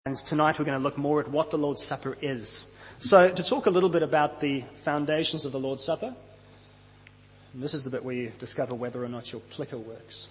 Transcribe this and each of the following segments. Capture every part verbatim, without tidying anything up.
And tonight we're going to look more at what the Lord's Supper is. So to talk a little bit about the foundations of the Lord's Supper, and this is the bit where you discover whether or not your clicker works.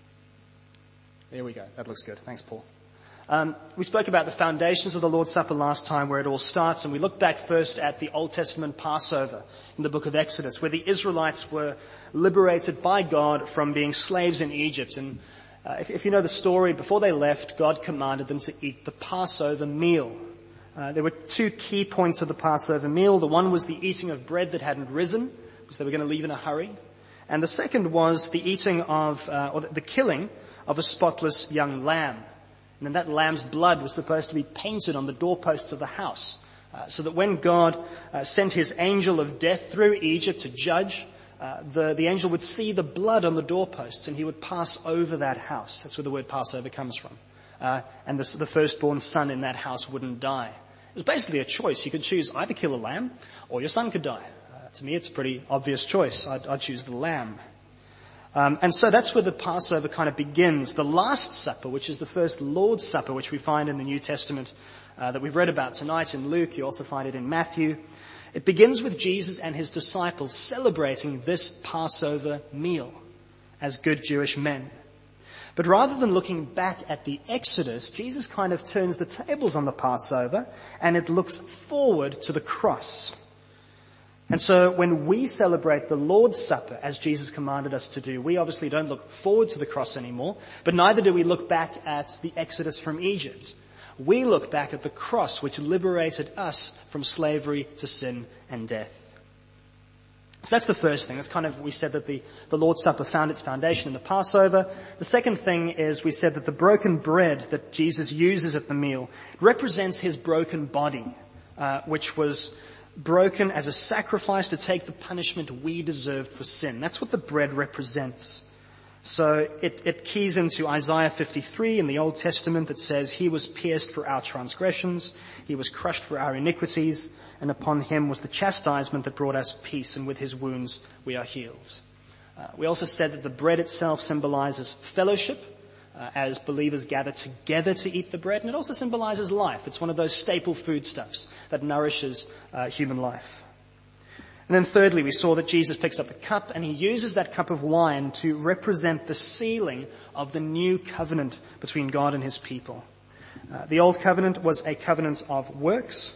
There we go. That looks good. Thanks, Paul. Um, we spoke about the foundations of the Lord's Supper last time, where it all starts, and we looked back first at the Old Testament Passover in the book of Exodus, where the Israelites were liberated by God from being slaves in Egypt. And uh, if, if you know the story, before they left, God commanded them to eat the Passover meal. Uh, there were two key points of the Passover meal. The one was the eating of bread that hadn't risen, because they were going to leave in a hurry. And the second was the eating of, uh, or the killing of a spotless young lamb. And then that lamb's blood was supposed to be painted on the doorposts of the house, uh, so that when God uh, sent his angel of death through Egypt to judge, uh, the, the angel would see the blood on the doorposts and he would pass over that house. That's where the word Passover comes from. Uh, and the, the firstborn son in that house wouldn't die. It was basically a choice. You could choose either kill a lamb or your son could die. Uh, to me, it's a pretty obvious choice. I'd, I'd choose the lamb. Um, and so that's where the Passover kind of begins. The Last Supper, which is the first Lord's Supper, which we find in the New Testament, uh, that we've read about tonight in Luke. You also find it in Matthew. It begins with Jesus and his disciples celebrating this Passover meal as good Jewish men. But rather than looking back at the Exodus, Jesus kind of turns the tables on the Passover and it looks forward to the cross. And so when we celebrate the Lord's Supper, as Jesus commanded us to do, we obviously don't look forward to the cross anymore, but neither do we look back at the Exodus from Egypt. We look back at the cross, which liberated us from slavery to sin and death. So that's the first thing. That's kind of, we said that the, the Lord's Supper found its foundation in the Passover. The second thing is we said that the broken bread that Jesus uses at the meal represents his broken body, uh, which was broken as a sacrifice to take the punishment we deserved for sin. That's what the bread represents. So it, it keys into Isaiah fifty-three in the Old Testament that says, he was pierced for our transgressions, he was crushed for our iniquities, and upon him was the chastisement that brought us peace, and with his wounds we are healed. Uh, we also said that the bread itself symbolizes fellowship, Uh, as believers gather together to eat the bread, and it also symbolizes life. It's one of those staple foodstuffs that nourishes uh, human life. And then thirdly, we saw that Jesus picks up a cup and he uses that cup of wine to represent the sealing of the new covenant between God and his people. Uh, the old covenant was a covenant of works,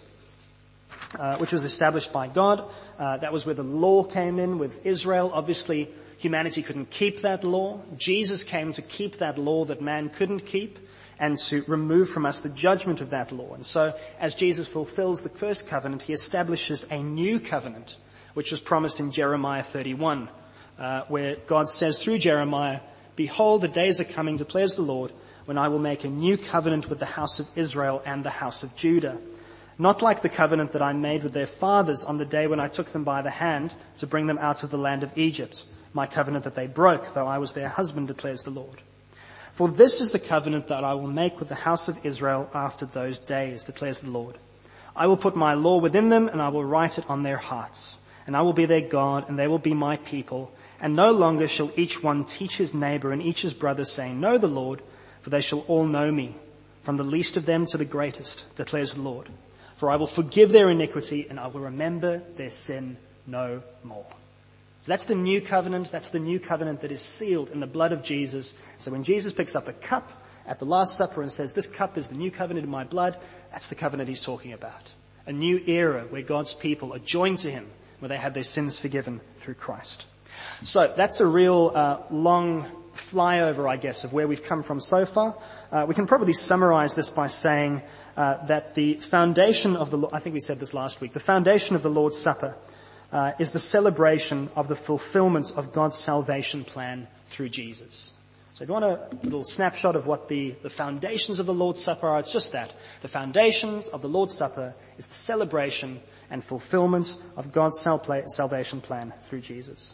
uh, which was established by God. Uh, that was where the law came in with Israel. Obviously, humanity couldn't keep that law. Jesus came to keep that law that man couldn't keep and to remove from us the judgment of that law. And so as Jesus fulfills the first covenant, he establishes a new covenant, which was promised in Jeremiah thirty-one, uh, where God says through Jeremiah, behold, the days are coming, declares the Lord, when I will make a new covenant with the house of Israel and the house of Judah. Not like the covenant that I made with their fathers on the day when I took them by the hand to bring them out of the land of Egypt, my covenant that they broke, though I was their husband, declares the Lord. For this is the covenant that I will make with the house of Israel after those days, declares the Lord. I will put my law within them, and I will write it on their hearts. And I will be their God, and they will be my people. And no longer shall each one teach his neighbor and each his brother, saying, know the Lord, for they shall all know me, from the least of them to the greatest, declares the Lord. For I will forgive their iniquity, and I will remember their sin no more. So that's the new covenant. That's the new covenant that is sealed in the blood of Jesus. So when Jesus picks up a cup at the Last Supper and says, this cup is the new covenant in my blood, that's the covenant he's talking about. A new era where God's people are joined to him, where they have their sins forgiven through Christ. So that's a real uh, long flyover, I guess, of where we've come from so far. Uh, we can probably summarize this by saying uh, that the foundation of the, I think we said this last week, the foundation of the Lord's Supper Uh, is the celebration of the fulfillment of God's salvation plan through Jesus. So if you want a little snapshot of what the, the foundations of the Lord's Supper are, it's just that. The foundations of the Lord's Supper is the celebration and fulfillment of God's sal- salvation plan through Jesus.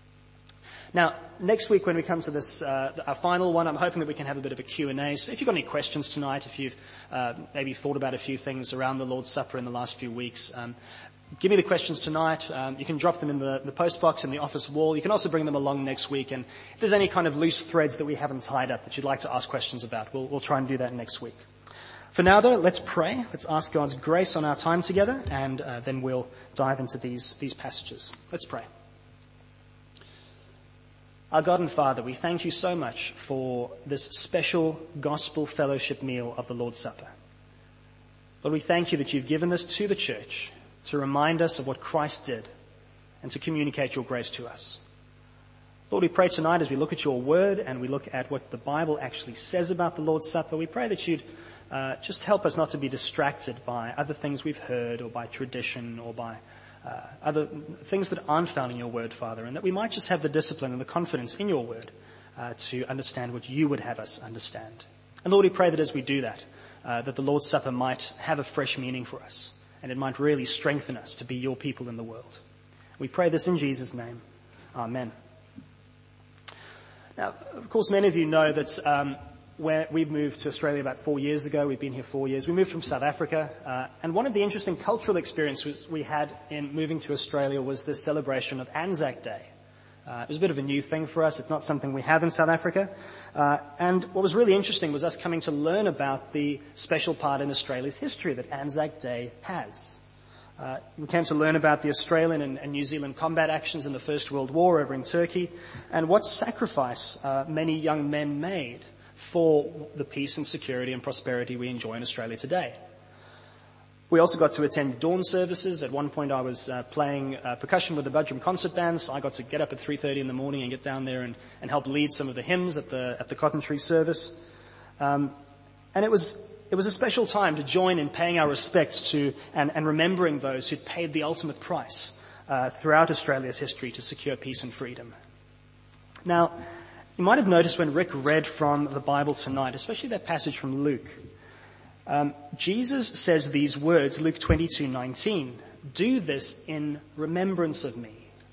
Now, next week when we come to this, uh, our final one, I'm hoping that we can have a bit of a Q and A. So if you've got any questions tonight, if you've uh, maybe thought about a few things around the Lord's Supper in the last few weeks, um, give me the questions tonight. Um, you can drop them in the, the post box in the office wall. You can also bring them along next week. And if there's any kind of loose threads that we haven't tied up that you'd like to ask questions about, we'll, we'll try and do that next week. For now, though, let's pray. Let's ask God's grace on our time together, and uh, then we'll dive into these, these passages. Let's pray. Our God and Father, we thank you so much for this special gospel fellowship meal of the Lord's Supper. Lord, we thank you that you've given this to the church to remind us of what Christ did and to communicate your grace to us. Lord, we pray tonight as we look at your word and we look at what the Bible actually says about the Lord's Supper, we pray that you'd uh, just help us not to be distracted by other things we've heard or by tradition or by uh, other things that aren't found in your word, Father, and that we might just have the discipline and the confidence in your word uh, to understand what you would have us understand. And Lord, we pray that as we do that, uh, that the Lord's Supper might have a fresh meaning for us and it might really strengthen us to be your people in the world. We pray this in Jesus' name. Amen. Now, of course, many of you know that um, where we've moved to Australia about four years ago. We've been here four years. We moved from South Africa. Uh, and one of the interesting cultural experiences we had in moving to Australia was this celebration of Anzac Day. Uh, it was a bit of a new thing for us. It's not something we have in South Africa. Uh, and what was really interesting was us coming to learn about the special part in Australia's history that Anzac Day has. Uh, we came to learn about the Australian and, and New Zealand combat actions in the First World War over in Turkey and what sacrifice uh, many young men made for the peace and security and prosperity we enjoy in Australia today. We also got to attend dawn services. At one point I was uh, playing uh, percussion with the Budrum concert band, so I got to get up at three thirty in the morning and get down there and, and help lead some of the hymns at the at the Cotton Tree service. Um, and it was It was a special time to join in paying our respects to and, and remembering those who'd paid the ultimate price uh, throughout Australia's history to secure peace and freedom. Now, you might have noticed when Rick read from the Bible tonight, especially that passage from Luke, um, Jesus says these words, Luke twenty-two nineteen, "Do this in remembrance of me."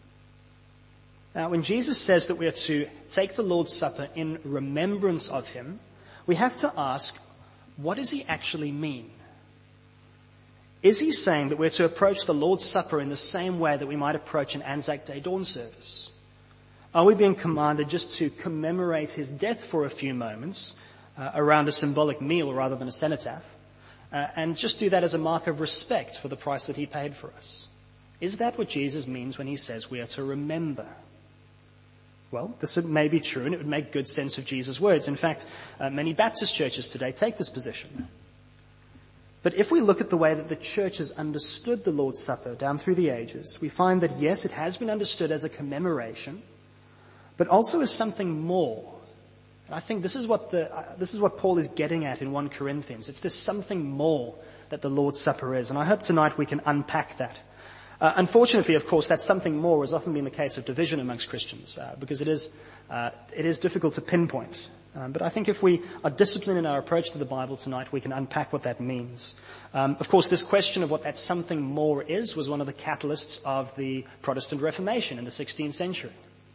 Now, when Jesus says that we are to take the Lord's Supper in remembrance of him, we have to ask, what does he actually mean? Is he saying that we're to approach the Lord's Supper in the same way that we might approach an Anzac Day dawn service? Are we being commanded just to commemorate his death for a few moments uh, around a symbolic meal rather than a cenotaph, uh, and just do that as a mark of respect for the price that he paid for us? Is that what Jesus means when he says we are to remember? Well, this may be true, and it would make good sense of Jesus' words. In fact, uh, many Baptist churches today take this position. But if we look at the way that the church has understood the Lord's Supper down through the ages, we find that, yes, it has been understood as a commemoration, but also as something more. And I think this is what the uh, this is what Paul is getting at in First Corinthians. It's this something more that the Lord's Supper is, and I hope tonight we can unpack that. Uh, unfortunately, of course, that something more has often been the case of division amongst Christians, uh, because it is uh, it is difficult to pinpoint. Um, but I think if we are disciplined in our approach to the Bible tonight, we can unpack what that means. Um, of course, this question of what that something more is was one of the catalysts of the Protestant Reformation in the sixteenth century.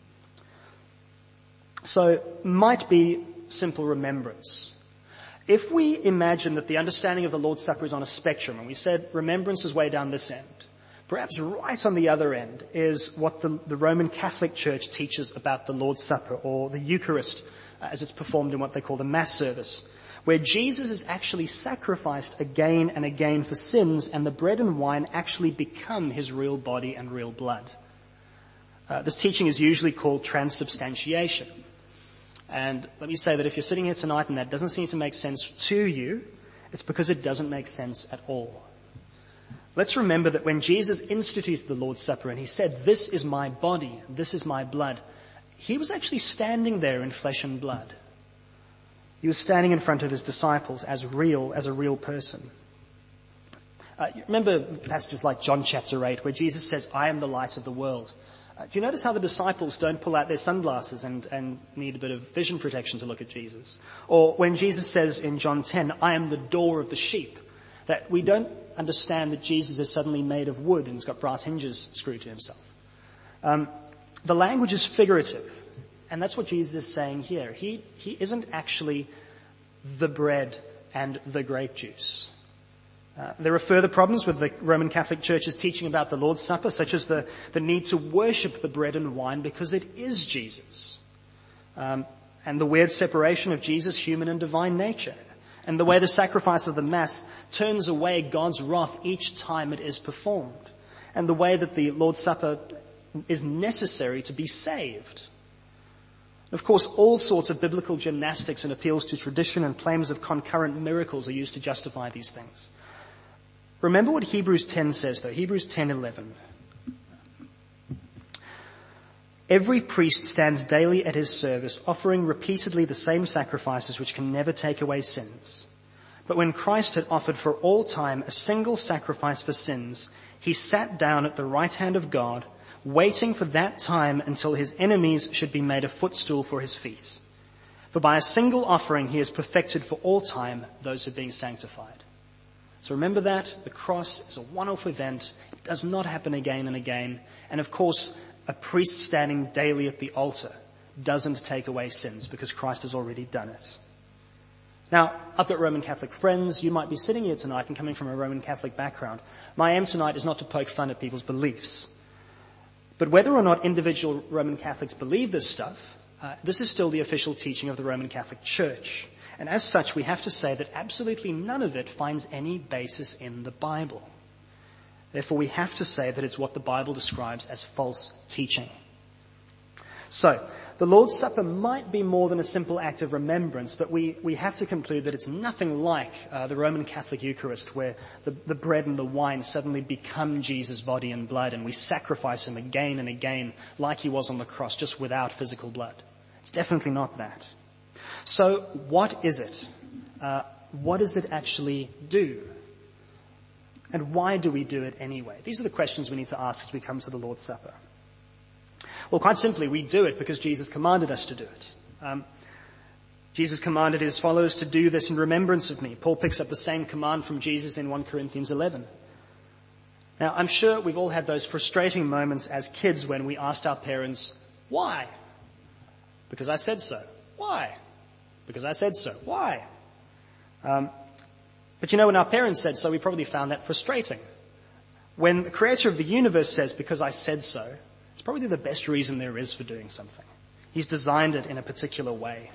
So, might be simple remembrance. If we imagine that the understanding of the Lord's Supper is on a spectrum, and we said remembrance is way down this end, perhaps right on the other end is what the, the Roman Catholic Church teaches about the Lord's Supper, or the Eucharist, uh, as it's performed in what they call the Mass service, where Jesus is actually sacrificed again and again for sins, and the bread and wine actually become his real body and real blood. Uh, this teaching is usually called transubstantiation. And let me say that if you're sitting here tonight and that doesn't seem to make sense to you, it's because it doesn't make sense at all. Let's remember that when Jesus instituted the Lord's Supper and he said, "This is my body, this is my blood," he was actually standing there in flesh and blood. He was standing in front of his disciples as real, as a real person. Uh, you remember passages like John chapter eight where Jesus says, "I am the light of the world." Uh, do you notice how the disciples don't pull out their sunglasses and, and need a bit of vision protection to look at Jesus? Or when Jesus says in John ten, "I am the door of the sheep," that we don't understand that Jesus is suddenly made of wood and has got brass hinges screwed to himself. Um, the language is figurative, and that's what Jesus is saying here. He, he isn't actually the bread and the grape juice. Uh, there are further problems with the Roman Catholic Church's teaching about the Lord's Supper, such as the, the need to worship the bread and wine because it is Jesus, um, and the weird separation of Jesus' human and divine nature. and the way the sacrifice of the Mass turns away God's wrath each time it is performed, and the way that the Lord's Supper is necessary to be saved. Of course, all sorts of biblical gymnastics and appeals to tradition and claims of concurrent miracles are used to justify these things. Remember what Hebrews ten says, though. Hebrews ten eleven. Every priest stands daily at his service, offering repeatedly the same sacrifices which can never take away sins. But when Christ had offered for all time a single sacrifice for sins, he sat down at the right hand of God, waiting for that time until his enemies should be made a footstool for his feet. For by a single offering he has perfected for all time those who are being sanctified. So remember that. The cross is a one-off event. It does not happen again and again. And of course, a priest standing daily at the altar doesn't take away sins because Christ has already done it. Now, I've got Roman Catholic friends. You might be sitting here tonight and coming from a Roman Catholic background. My aim tonight is not to poke fun at people's beliefs. But whether or not individual Roman Catholics believe this stuff, uh, this is still the official teaching of the Roman Catholic Church. And as such, we have to say that absolutely none of it finds any basis in the Bible. Therefore, we have to say that it's what the Bible describes as false teaching. So, the Lord's Supper might be more than a simple act of remembrance, but we, we have to conclude that it's nothing like uh, the Roman Catholic Eucharist, where the, the bread and the wine suddenly become Jesus' body and blood, and we sacrifice him again and again like he was on the cross, just without physical blood. It's definitely not that. So, what is it? Uh, what does it actually do? And why do we do it anyway? These are the questions we need to ask as we come to the Lord's Supper. Well, quite simply, we do it because Jesus commanded us to do it. Um, Jesus commanded his followers to do this in remembrance of me. Paul picks up the same command from Jesus in First Corinthians eleven. Now, I'm sure we've all had those frustrating moments as kids when we asked our parents, why? Because I said so. Why? Because I said so. Why? Um, but you know, when our parents said so, we probably found that frustrating. When the creator of the universe says, because I said so, it's probably the best reason there is for doing something. He's designed it in a particular way.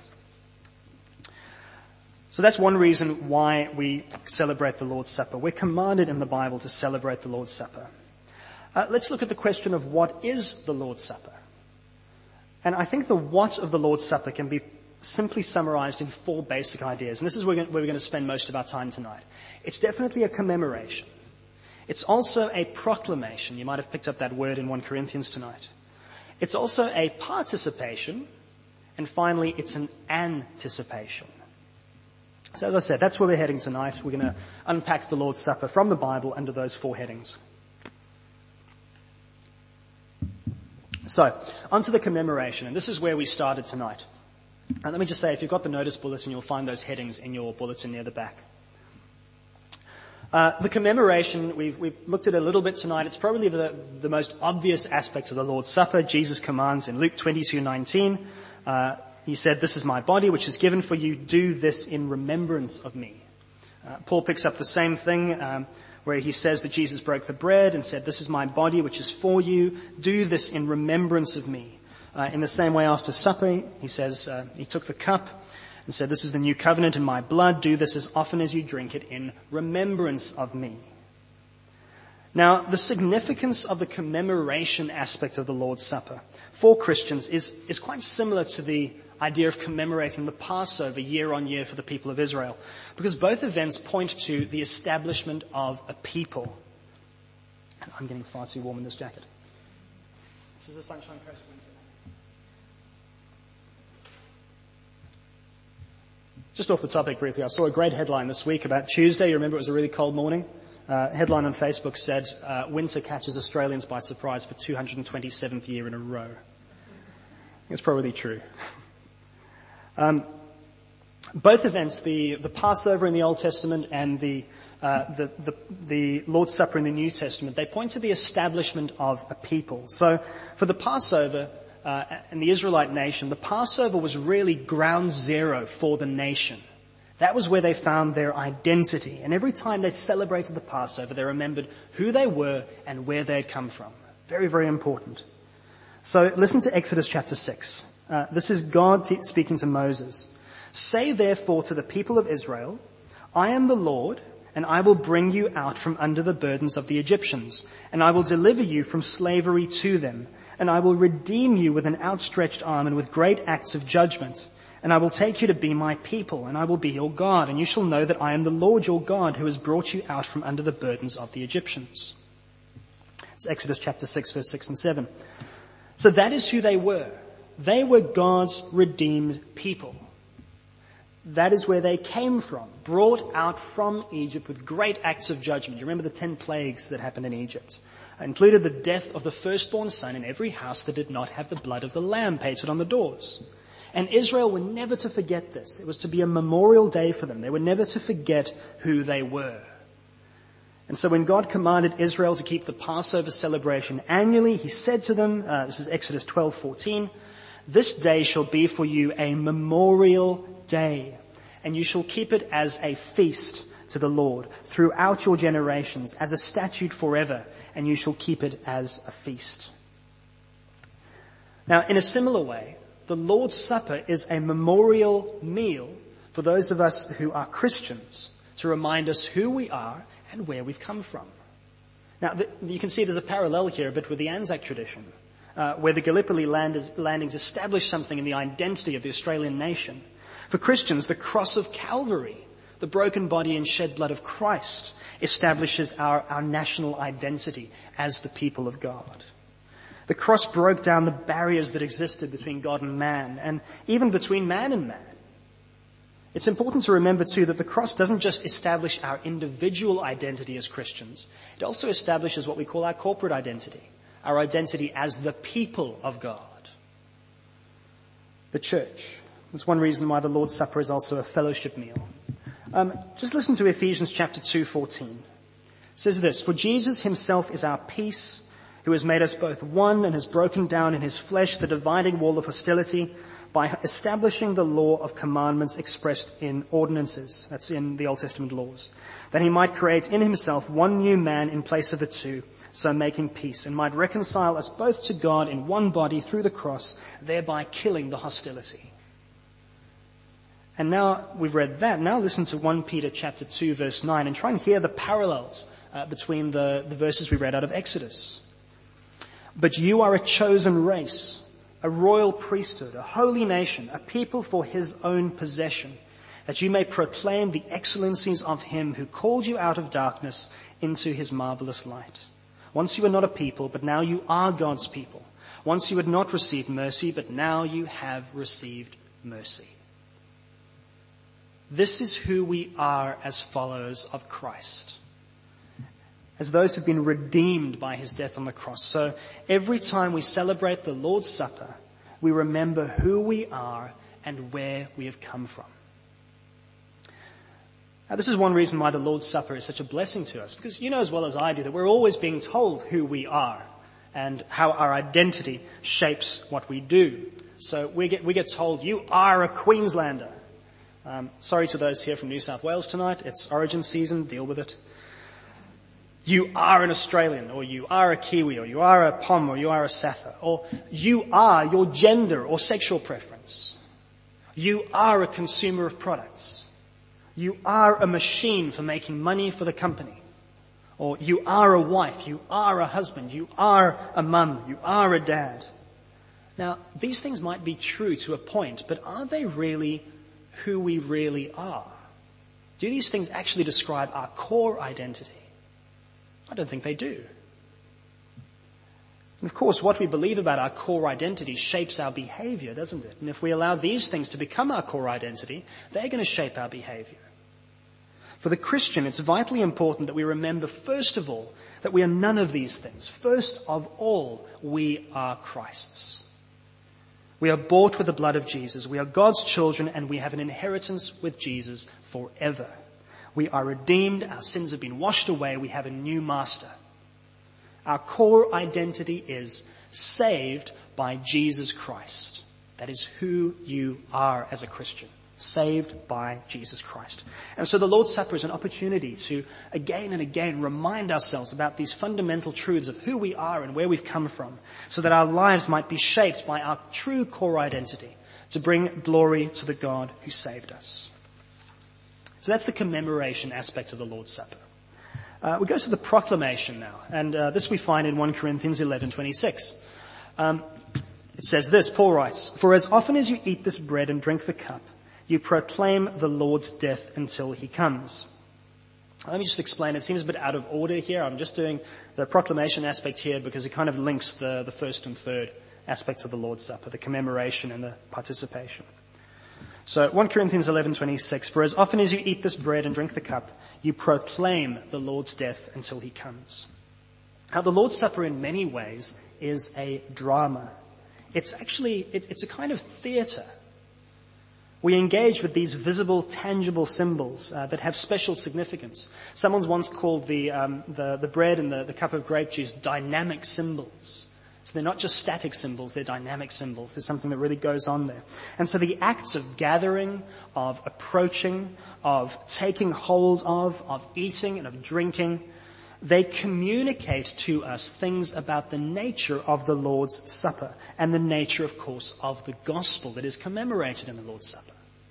So that's one reason why we celebrate the Lord's Supper. We're commanded in the Bible to celebrate the Lord's Supper. Uh, let's look at the question of what is the Lord's Supper. And I think the what of the Lord's Supper can be simply summarized in four basic ideas. And this is where we're going to spend most of our time tonight. It's definitely a commemoration. It's also a proclamation. You might have picked up that word in First Corinthians tonight. It's also a participation. And finally, it's an anticipation. So as I said, that's where we're heading tonight. We're going to unpack the Lord's Supper from the Bible under those four headings. So, onto the commemoration. And this is where we started tonight. And let me just say, if you've got the notice bulletin, you'll find those headings in your bulletin near the back. Uh, the commemoration, we've, we've looked at it a little bit tonight. It's probably the, the most obvious aspect of the Lord's Supper. Jesus commands in Luke twenty-two nineteen, uh, he said, this is my body which is given for you. Do this in remembrance of me. Uh, Paul picks up the same thing, um, where he says that Jesus broke the bread and said, this is my body which is for you. Do this in remembrance of me. Uh, in the same way after supper, he says, uh, he took the cup and said, this is the new covenant in my blood. Do this as often as you drink it in remembrance of me. Now, the significance of the commemoration aspect of the Lord's Supper for Christians is, is quite similar to the idea of commemorating the Passover year on year for the people of Israel, because both events point to the establishment of a people. And I'm getting far too warm in this jacket. This is a Sunshine Coast winter. Just off the topic briefly, I saw a great headline this week about Tuesday. You remember it was a really cold morning? Uh, headline on Facebook said, uh, winter catches Australians by surprise for two hundred twenty-seventh year in a row. It's probably true. Um, both events, the, the Passover in the Old Testament and the, uh, the, the, the Lord's Supper in the New Testament, they point to the establishment of a people. So for the Passover uh, and the Israelite nation, the Passover was really ground zero for the nation. That was where they found their identity. And every time they celebrated the Passover, they remembered who they were and where they had come from. Very, very important. So listen to Exodus chapter six. Uh, this is God t- speaking to Moses. Say therefore to the people of Israel, I am the Lord, and I will bring you out from under the burdens of the Egyptians, and I will deliver you from slavery to them, and I will redeem you with an outstretched arm and with great acts of judgment. And I will take you to be my people, and I will be your God, and you shall know that I am the Lord your God who has brought you out from under the burdens of the Egyptians. It's Exodus chapter six, verse six and seven. So that is who they were. They were God's redeemed people. That is where they came from, brought out from Egypt with great acts of judgment. You remember the ten plagues that happened in Egypt? It included the death of the firstborn son in every house that did not have the blood of the lamb painted on the doors. And Israel were never to forget this. It was to be a memorial day for them. They were never to forget who they were. And so when God commanded Israel to keep the Passover celebration annually, he said to them, uh, this is Exodus twelve fourteen, "This day shall be for you a memorial day, and you shall keep it as a feast to the Lord throughout your generations, as a statute forever, and you shall keep it as a feast." Now, in a similar way, the Lord's Supper is a memorial meal for those of us who are Christians to remind us who we are and where we've come from. Now, the, you can see there's a parallel here a bit with the Anzac tradition, uh, where the Gallipoli land is, landings established something in the identity of the Australian nation. For Christians, the cross of Calvary, the broken body and shed blood of Christ, establishes our, our national identity as the people of God. The cross broke down the barriers that existed between God and man, and even between man and man. It's important to remember too that the cross doesn't just establish our individual identity as Christians, it also establishes what we call our corporate identity, our identity as the people of God. The church. That's one reason why the Lord's Supper is also a fellowship meal. Um, just listen to Ephesians chapter two fourteen. It says this, "For Jesus himself is our peace, who has made us both one and has broken down in his flesh the dividing wall of hostility by establishing the law of commandments expressed in ordinances," that's in the Old Testament laws, "that he might create in himself one new man in place of the two, so making peace, and might reconcile us both to God in one body through the cross, thereby killing the hostility." And now we've read that. Now listen to First Peter chapter two verse nine and try and hear the parallels uh, between the, the verses we read out of Exodus. "But you are a chosen race, a royal priesthood, a holy nation, a people for his own possession, that you may proclaim the excellencies of him who called you out of darkness into his marvelous light. Once you were not a people, but now you are God's people. Once you had not received mercy, but now you have received mercy." This is who we are as followers of Christ, as those who've been redeemed by his death on the cross. So every time we celebrate the Lord's Supper, we remember who we are and where we have come from. Now, this is one reason why the Lord's Supper is such a blessing to us, because you know as well as I do that we're always being told who we are and how our identity shapes what we do. So we get, we get told, you are a Queenslander. Um, sorry to those here from New South Wales tonight. It's Origin season. Deal with it. You are an Australian, or you are a Kiwi, or you are a Pom, or you are a Safa, or you are your gender or sexual preference. You are a consumer of products. You are a machine for making money for the company. Or you are a wife, you are a husband, you are a mum, you are a dad. Now, these things might be true to a point, but are they really who we really are? Do these things actually describe our core identity? I don't think they do. And of course, what we believe about our core identity shapes our behavior, doesn't it? And if we allow these things to become our core identity, they're going to shape our behavior. For the Christian, it's vitally important that we remember, first of all, that we are none of these things. First of all, we are Christ's. We are bought with the blood of Jesus. We are God's children, and we have an inheritance with Jesus forever. We are redeemed. Our sins have been washed away. We have a new master. Our core identity is saved by Jesus Christ. That is who you are as a Christian. Saved by Jesus Christ. And so the Lord's Supper is an opportunity to again and again remind ourselves about these fundamental truths of who we are and where we've come from, so that our lives might be shaped by our true core identity to bring glory to the God who saved us. So that's the commemoration aspect of the Lord's Supper. Uh, we go to the proclamation now, and uh, this we find in First Corinthians eleven twenty-six. Um, it says this, Paul writes, "For as often as you eat this bread and drink the cup, you proclaim the Lord's death until he comes." Let me just explain. It seems a bit out of order here. I'm just doing the proclamation aspect here because it kind of links the, the first and third aspects of the Lord's Supper, the commemoration and the participation. So First Corinthians eleven twenty-six, "For as often as you eat this bread and drink the cup, you proclaim the Lord's death until he comes." Now, the Lord's Supper in many ways is a drama. It's actually, it, it's a kind of theatre. We engage with these visible, tangible symbols uh, that have special significance. Someone's once called the, um, the, the bread and the, the cup of grape juice dynamic symbols. So they're not just static symbols, they're dynamic symbols. There's something that really goes on there. And so the acts of gathering, of approaching, of taking hold of, of eating and of drinking, they communicate to us things about the nature of the Lord's Supper and the nature, of course, of the gospel that is commemorated in the Lord's Supper.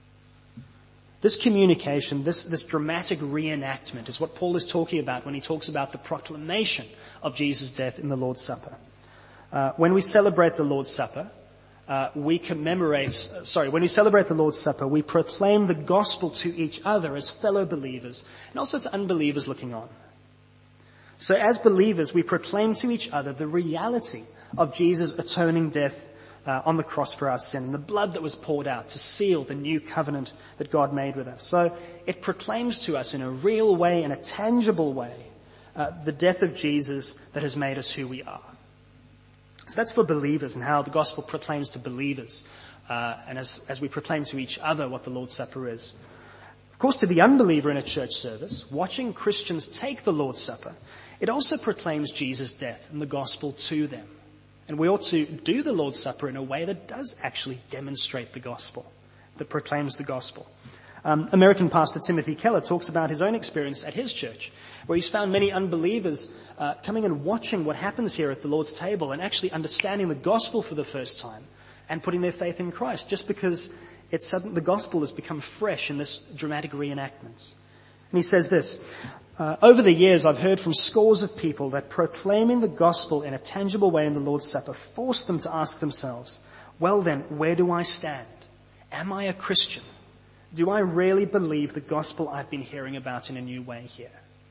This communication, this, this dramatic reenactment is what Paul is talking about when he talks about the proclamation of Jesus' death in the Lord's Supper. Uh, when we celebrate the Lord's Supper, uh, we commemorate, uh, sorry, when we celebrate the Lord's Supper, we proclaim the gospel to each other as fellow believers and also to unbelievers looking on. So as believers, we proclaim to each other the reality of Jesus' atoning death uh, on the cross for our sin, and the blood that was poured out to seal the new covenant that God made with us. So it proclaims to us in a real way, in a tangible way, uh, the death of Jesus that has made us who we are. So that's for believers and how the gospel proclaims to believers, uh, and as, as we proclaim to each other what the Lord's Supper is. Of course, to the unbeliever in a church service, watching Christians take the Lord's Supper, it also proclaims Jesus' death and the gospel to them. And we ought to do the Lord's Supper in a way that does actually demonstrate the gospel, that proclaims the gospel. Um, American pastor Timothy Keller talks about his own experience at his church, where he's found many unbelievers uh, coming and watching what happens here at the Lord's table and actually understanding the gospel for the first time and putting their faith in Christ, just because it's sudden, the gospel has become fresh in this dramatic reenactment. And he says this, uh, over the years I've heard from scores of people that proclaiming the gospel in a tangible way in the Lord's Supper forced them to ask themselves, well then, where do I stand? Am I a Christian? Do I really believe the gospel I've been hearing about in a new way here?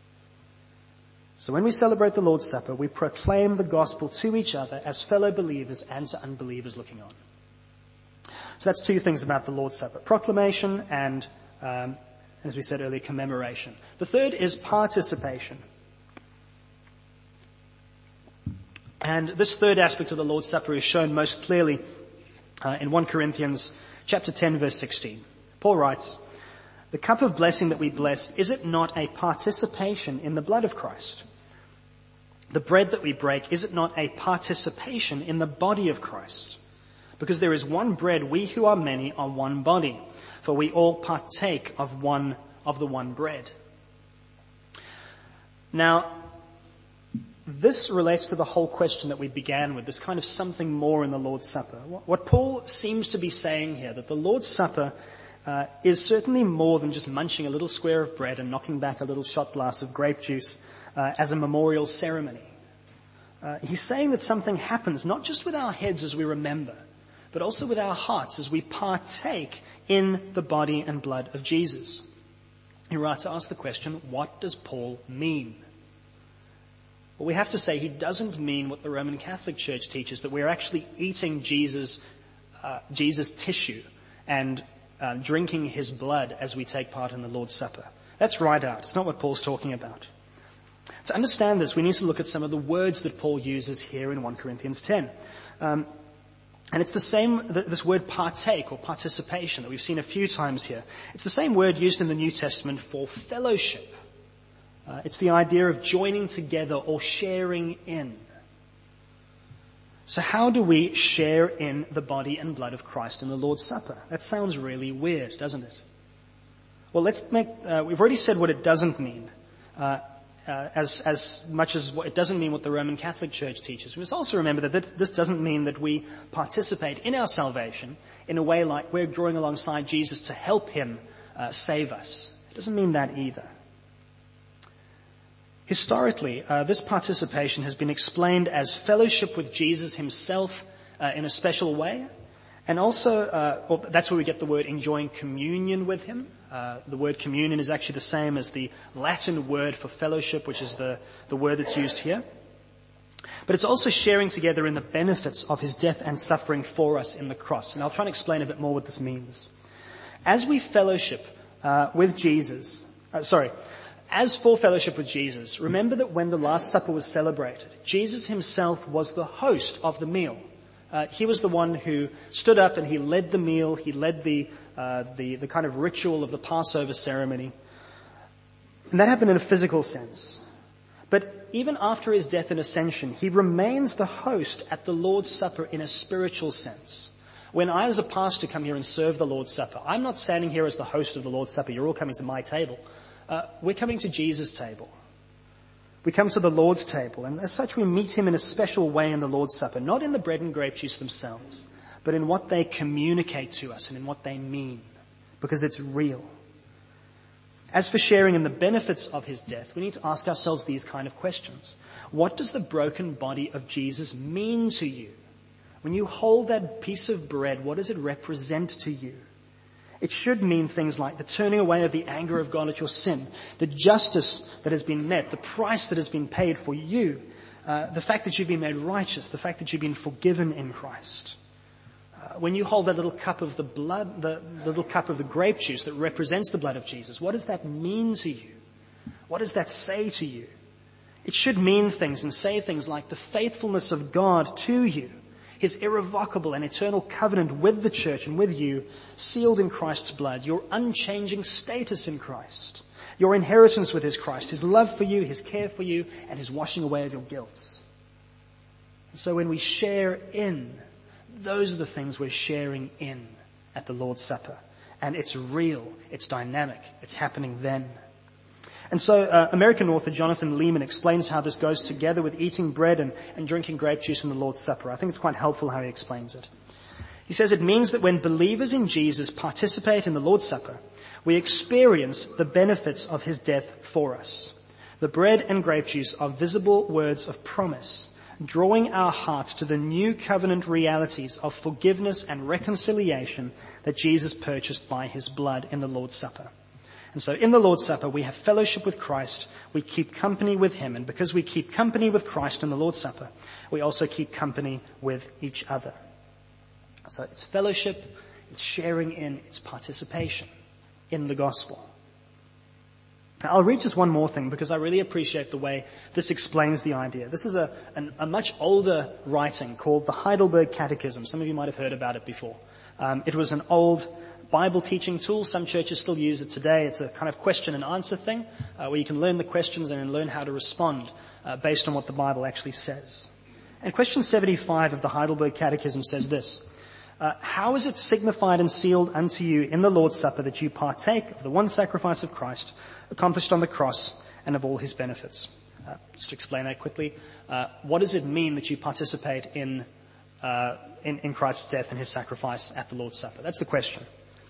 So when we celebrate the Lord's Supper, we proclaim the gospel to each other as fellow believers and to unbelievers looking on. So that's two things about the Lord's Supper, proclamation and, um, as we said earlier, commemoration. The third is participation. And this third aspect of the Lord's Supper is shown most clearly uh, in First Corinthians chapter ten, verse sixteen. Paul writes, "The cup of blessing that we bless, is it not a participation in the blood of Christ? The bread that we break, is it not a participation in the body of Christ? Because there is one bread, we who are many are one body, for we all partake of one of the one bread." Now, this relates to the whole question that we began with, this kind of something more in the Lord's Supper. What Paul seems to be saying here, that the Lord's Supper uh, is certainly more than just munching a little square of bread and knocking back a little shot glass of grape juice uh, as a memorial ceremony. Uh, he's saying that something happens not just with our heads as we remember, but also with our hearts as we partake in the body and blood of Jesus. He writes to ask the question, what does Paul mean? Well, we have to say he doesn't mean what the Roman Catholic Church teaches, that we're actually eating Jesus, uh, Jesus' tissue and uh, drinking his blood as we take part in the Lord's Supper. That's right out. It's not what Paul's talking about. To understand this, we need to look at some of the words that Paul uses here in First Corinthians ten. Um, and it's the same, this word partake or participation that we've seen a few times here. It's the same word used in the New Testament for fellowship. Uh, it's the idea of joining together or sharing in. So how do we share in the body and blood of Christ in the Lord's Supper? That sounds really weird, doesn't it? Well, let's make, uh, we've already said what it doesn't mean. Uh, Uh, as, as much as what, it doesn't mean what the Roman Catholic Church teaches. We must also remember that this, this doesn't mean that we participate in our salvation in a way like we're drawing alongside Jesus to help him uh, save us, It doesn't mean that either. Historically, uh, this participation has been explained as fellowship with Jesus himself uh, in a special way. And also, uh, well, that's where we get the word enjoying communion with him. Uh, the word communion is actually the same as the Latin word for fellowship, which is the, the word that's used here. But it's also sharing together in the benefits of his death and suffering for us in the cross. And I'll try and explain a bit more what this means. As we fellowship uh, with Jesus, uh, sorry, as for fellowship with Jesus, remember that when the Last Supper was celebrated, Jesus himself was the host of the meal. Uh, he was the one who stood up and he led the meal. He led the, uh, the, the kind of ritual of the Passover ceremony. And that happened in a physical sense. But even after his death and ascension, he remains the host at the Lord's Supper in a spiritual sense. When I as a pastor come here and serve the Lord's Supper, I'm not standing here as the host of the Lord's Supper. You're all coming to my table. Uh, we're coming to Jesus' table. We come to the Lord's table, and as such we meet him in a special way in the Lord's Supper, not in the bread and grape juice themselves, but in what they communicate to us and in what they mean, because it's real. As for sharing in the benefits of his death, we need to ask ourselves these kind of questions. What does the broken body of Jesus mean to you? When you hold that piece of bread, what does it represent to you? It should mean things like the turning away of the anger of God at your sin, the justice that has been met, the price that has been paid for you, uh, the fact that you've been made righteous, the fact that you've been forgiven in Christ. Uh, when you hold that little cup of the blood, the, the little cup of the grape juice that represents the blood of Jesus, what does that mean to you? What does that say to you? It should mean things and say things like the faithfulness of God to you, his irrevocable and eternal covenant with the church and with you, sealed in Christ's blood, your unchanging status in Christ, your inheritance with his Christ, his love for you, his care for you, and his washing away of your guilt. And so when we share in, those are the things we're sharing in at the Lord's Supper. And it's real, it's dynamic, it's happening then. And so uh, American author Jonathan Leeman explains how this goes together with eating bread and, and drinking grape juice in the Lord's Supper. I think it's quite helpful how he explains it. He says it means that when believers in Jesus participate in the Lord's Supper, we experience the benefits of his death for us. The bread and grape juice are visible words of promise, drawing our hearts to the new covenant realities of forgiveness and reconciliation that Jesus purchased by his blood in the Lord's Supper. And so in the Lord's Supper, we have fellowship with Christ, we keep company with him, and because we keep company with Christ in the Lord's Supper, we also keep company with each other. So it's fellowship, it's sharing in, it's participation in the gospel. Now, I'll read just one more thing because I really appreciate the way this explains the idea. This is a, an, a much older writing called the Heidelberg Catechism. Some of you might have heard about it before. Um, it was an old Bible teaching tool. Some churches still use it today. It's a kind of question and answer thing uh, where you can learn the questions and then learn how to respond uh, based on what the Bible actually says. And question seventy-five of the Heidelberg Catechism says this: uh, how is it signified and sealed unto you in the Lord's Supper that you partake of the one sacrifice of Christ accomplished on the cross and of all his benefits? Uh, just to explain that quickly, uh, what does it mean that you participate in, uh, in in Christ's death and his sacrifice at the Lord's Supper? That's the question.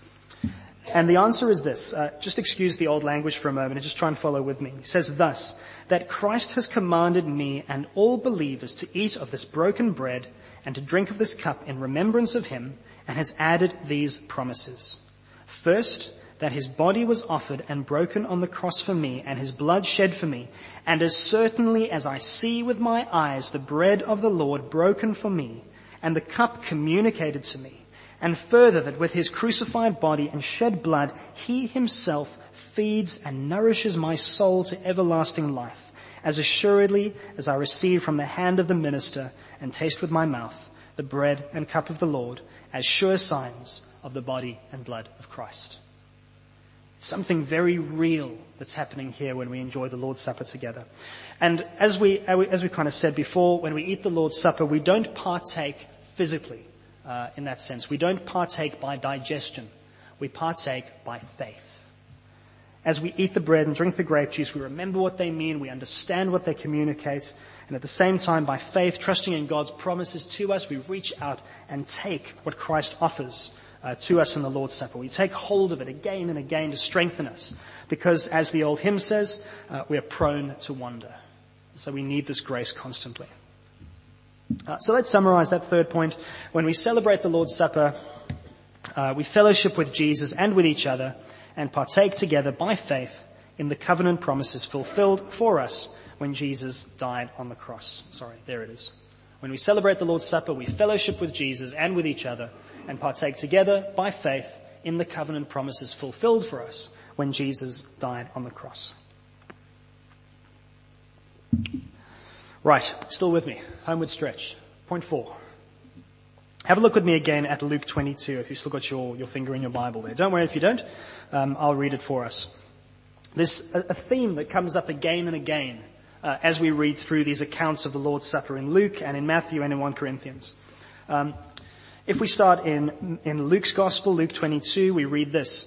And the answer is this. Uh, just excuse the old language for a moment and just try and follow with me. He says thus, that Christ has commanded me and all believers to eat of this broken bread and to drink of this cup in remembrance of him, and has added these promises. First, that his body was offered and broken on the cross for me, and his blood shed for me. And as certainly as I see with my eyes the bread of the Lord broken for me, and the cup communicated to me, and further, that with his crucified body and shed blood, he himself feeds and nourishes my soul to everlasting life, as assuredly as I receive from the hand of the minister and taste with my mouth the bread and cup of the Lord, as sure signs of the body and blood of Christ. It's something very real that's happening here when we enjoy the Lord's Supper together. And as we, as we kind of said before, when we eat the Lord's Supper, we don't partake physically. Uh, in that sense. We don't partake by digestion. We partake by faith. As we eat the bread and drink the grape juice, we remember what they mean, we understand what they communicate, and at the same time, by faith, trusting in God's promises to us, we reach out and take what Christ offers uh, to us in the Lord's Supper. We take hold of it again and again to strengthen us because, as the old hymn says, uh, we are prone to wander. So we need this grace constantly. Uh, so let's summarize that third point. When we celebrate the Lord's Supper, uh, we fellowship with Jesus and with each other and partake together by faith in the covenant promises fulfilled for us when Jesus died on the cross. Sorry, there it is. When we celebrate the Lord's Supper, we fellowship with Jesus and with each other and partake together by faith in the covenant promises fulfilled for us when Jesus died on the cross. Right, still with me. Homeward stretch. Point four. Have a look with me again at Luke twenty-two, if you've still got your, your finger in your Bible there. Don't worry if you don't. Um, I'll read it for us. There's a, a theme that comes up again and again uh, as we read through these accounts of the Lord's Supper in Luke and in Matthew and in First Corinthians. Um, if we start in, in Luke's Gospel, Luke twenty-two, we read this.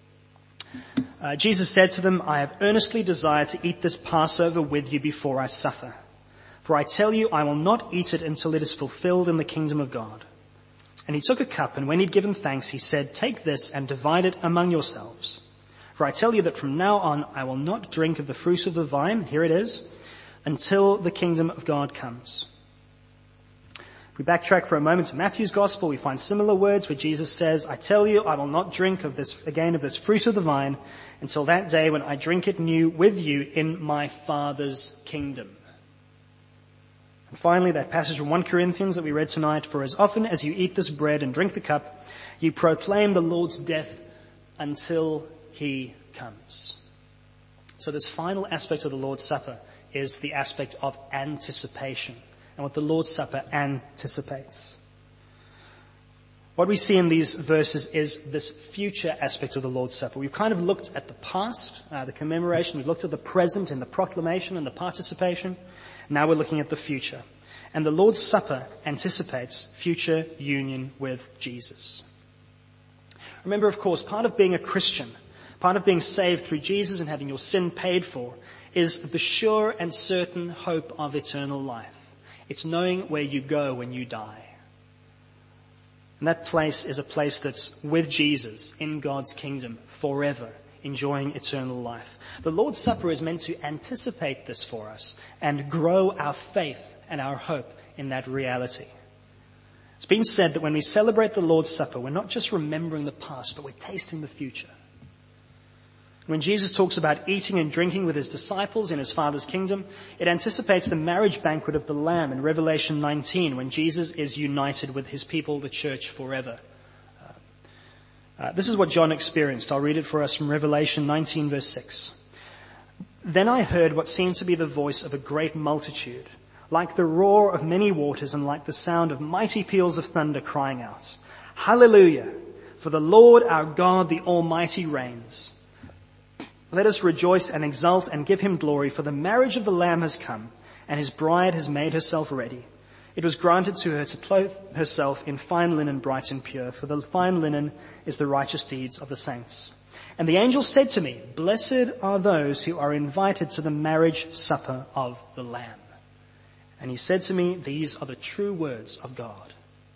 Uh, Jesus said to them, I have earnestly desired to eat this Passover with you before I suffer. For I tell you, I will not eat it until it is fulfilled in the kingdom of God. And he took a cup, and when he'd given thanks, he said, take this and divide it among yourselves. For I tell you that from now on I will not drink of the fruit of the vine, here it is, until the kingdom of God comes. If we backtrack for a moment to Matthew's Gospel, we find similar words where Jesus says, I tell you, I will not drink of this, again of this fruit of the vine, until that day when I drink it new with you in my Father's kingdom. And finally, that passage from First Corinthians that we read tonight, for as often as you eat this bread and drink the cup, you proclaim the Lord's death until he comes. So this final aspect of the Lord's Supper is the aspect of anticipation, and what the Lord's Supper anticipates. What we see in these verses is this future aspect of the Lord's Supper. We've kind of looked at the past, uh, the commemoration. We've looked at the present in the proclamation and the participation. Now we're looking at the future. And the Lord's Supper anticipates future union with Jesus. Remember, of course, part of being a Christian, part of being saved through Jesus and having your sin paid for, is the sure and certain hope of eternal life. It's knowing where you go when you die. And that place is a place that's with Jesus in God's kingdom forever, enjoying eternal life. The Lord's Supper is meant to anticipate this for us and grow our faith and our hope in that reality. It's been said that when we celebrate the Lord's Supper, we're not just remembering the past, but we're tasting the future. When Jesus talks about eating and drinking with his disciples in his Father's kingdom, it anticipates the marriage banquet of the Lamb in Revelation nineteen, when Jesus is united with his people, the church, forever. Uh, this is what John experienced. I'll read it for us from Revelation nineteen, verse six. Then I heard what seemed to be the voice of a great multitude, like the roar of many waters and like the sound of mighty peals of thunder, crying out, Hallelujah! For the Lord our God, the Almighty, reigns. Let us rejoice and exult and give him glory, for the marriage of the Lamb has come, and his bride has made herself ready. It was granted to her to clothe herself in fine linen, bright and pure, for the fine linen is the righteous deeds of the saints. And the angel said to me, Blessed are those who are invited to the marriage supper of the Lamb. And he said to me, These are the true words of God.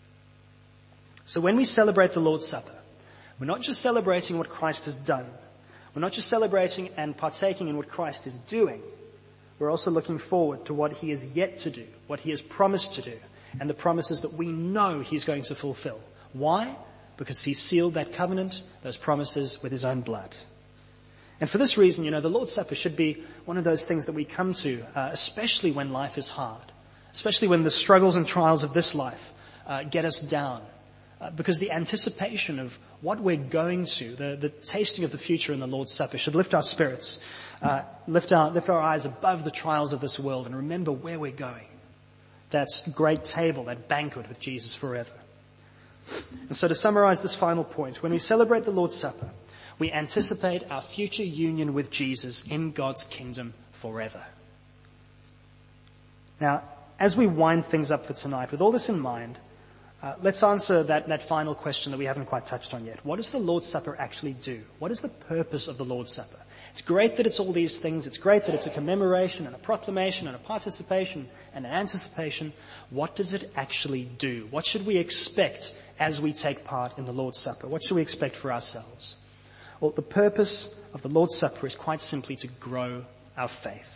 So when we celebrate the Lord's Supper, we're not just celebrating what Christ has done. We're not just celebrating and partaking in what Christ is doing. We're also looking forward to what he is yet to do, what he has promised to do, and the promises that we know he's going to fulfill. Why? Because he sealed that covenant, those promises, with his own blood. And for this reason, you know, the Lord's Supper should be one of those things that we come to, uh, especially when life is hard, especially when the struggles and trials of this life uh, get us down. Uh, because the anticipation of what we're going to, the, the tasting of the future in the Lord's Supper should lift our spirits, uh, lift our, lift our eyes above the trials of this world and remember where we're going. That great table, that banquet with Jesus forever. And so to summarize this final point, when we celebrate the Lord's Supper, we anticipate our future union with Jesus in God's kingdom forever. Now, as we wind things up for tonight, with all this in mind, Uh, let's answer that, that final question that we haven't quite touched on yet. What does the Lord's Supper actually do? What is the purpose of the Lord's Supper? It's great that it's all these things. It's great that it's a commemoration and a proclamation and a participation and an anticipation. What does it actually do? What should we expect as we take part in the Lord's Supper? What should we expect for ourselves? Well, the purpose of the Lord's Supper is quite simply to grow our faith.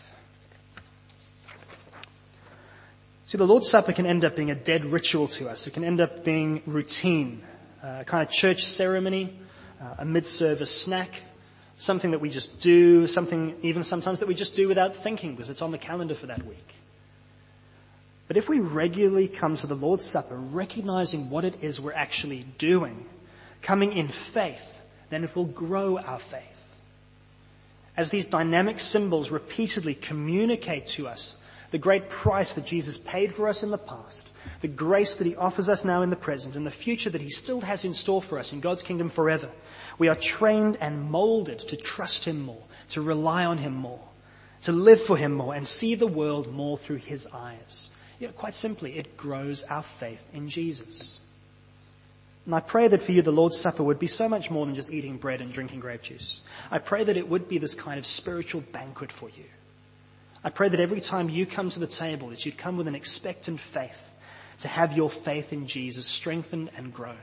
See, the Lord's Supper can end up being a dead ritual to us. It can end up being routine, uh, a kind of church ceremony, uh, a mid-service snack, something that we just do, something even sometimes that we just do without thinking because it's on the calendar for that week. But if we regularly come to the Lord's Supper, recognizing what it is we're actually doing, coming in faith, then it will grow our faith. As these dynamic symbols repeatedly communicate to us the great price that Jesus paid for us in the past, the grace that he offers us now in the present, and the future that he still has in store for us in God's kingdom forever, we are trained and molded to trust him more, to rely on him more, to live for him more, and see the world more through his eyes. You know, quite simply, it grows our faith in Jesus. And I pray that for you the Lord's Supper would be so much more than just eating bread and drinking grape juice. I pray that it would be this kind of spiritual banquet for you. I pray that every time you come to the table, that you'd come with an expectant faith to have your faith in Jesus strengthened and grown.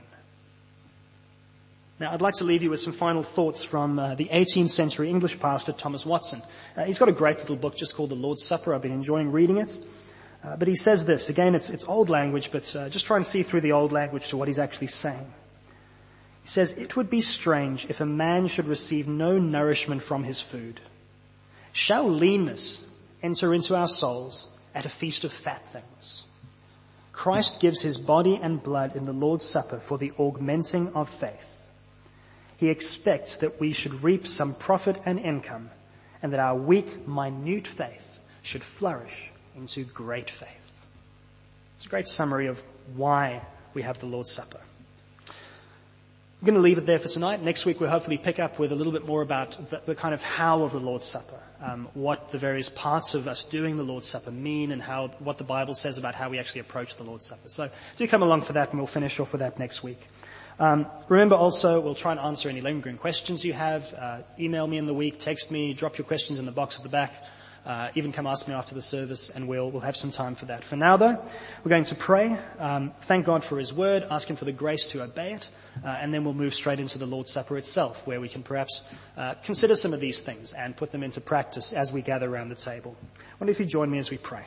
Now, I'd like to leave you with some final thoughts from uh, the eighteenth century English pastor Thomas Watson. Uh, he's got a great little book just called The Lord's Supper. I've been enjoying reading it. Uh, but he says this, again, it's, it's old language, but uh, just try and see through the old language to what he's actually saying. He says, "It would be strange if a man should receive no nourishment from his food. Shall leanness enter into our souls at a feast of fat things? Christ gives his body and blood in the Lord's Supper for the augmenting of faith. He expects that we should reap some profit and income, and that our weak, minute faith should flourish into great faith." It's a great summary of why we have the Lord's Supper. I'm going to leave it there for tonight. Next week we'll hopefully pick up with a little bit more about the, the kind of how of the Lord's Supper. Um, what the various parts of us doing the Lord's Supper mean and how what the Bible says about how we actually approach the Lord's Supper. So do come along for that, and we'll finish off with that next week. Um, remember also, we'll try and answer any lingering questions you have. Uh, email me in the week, text me, drop your questions in the box at the back. Uh, even come ask me after the service, and we'll we'll have some time for that. For now, though, we're going to pray, um, thank God for his word, ask him for the grace to obey it, uh, and then we'll move straight into the Lord's Supper itself, where we can perhaps uh, consider some of these things and put them into practice as we gather around the table. I wonder if you join me as we pray.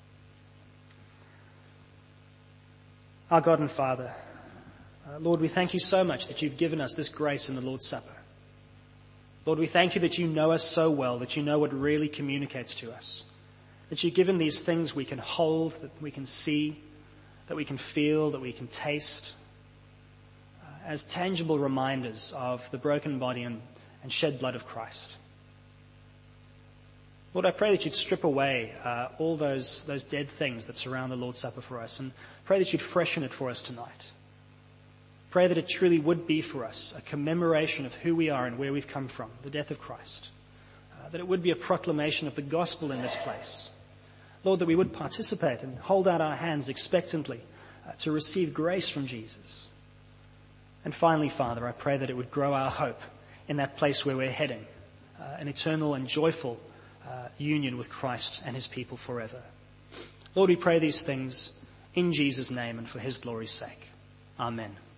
Our God and Father, uh, Lord, we thank you so much that you've given us this grace in the Lord's Supper. Lord, we thank you that you know us so well, that you know what really communicates to us, that you've given these things we can hold, that we can see, that we can feel, that we can taste, uh, as tangible reminders of the broken body and, and shed blood of Christ. Lord, I pray that you'd strip away uh, all those, those dead things that surround the Lord's Supper for us, and pray that you'd freshen it for us tonight. Pray that it truly would be for us a commemoration of who we are and where we've come from, the death of Christ. Uh, that it would be a proclamation of the gospel in this place. Lord, that we would participate and hold out our hands expectantly uh, to receive grace from Jesus. And finally, Father, I pray that it would grow our hope in that place where we're heading, uh, an eternal and joyful uh, union with Christ and his people forever. Lord, we pray these things in Jesus' name and for his glory's sake. Amen.